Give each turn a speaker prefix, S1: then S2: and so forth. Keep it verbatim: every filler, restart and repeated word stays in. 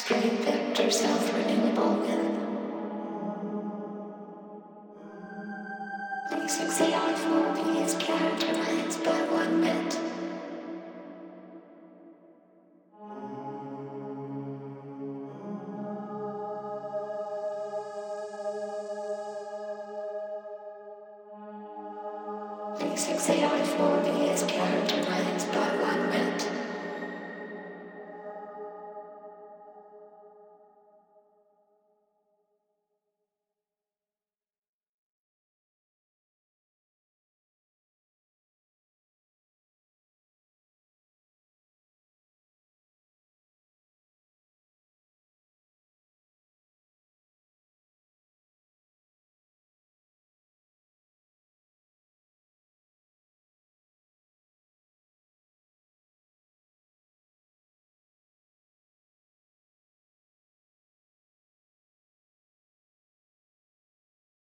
S1: Straight vector self-renewable with D six A R four B is characterized by one bit. D six A R four B is characterized by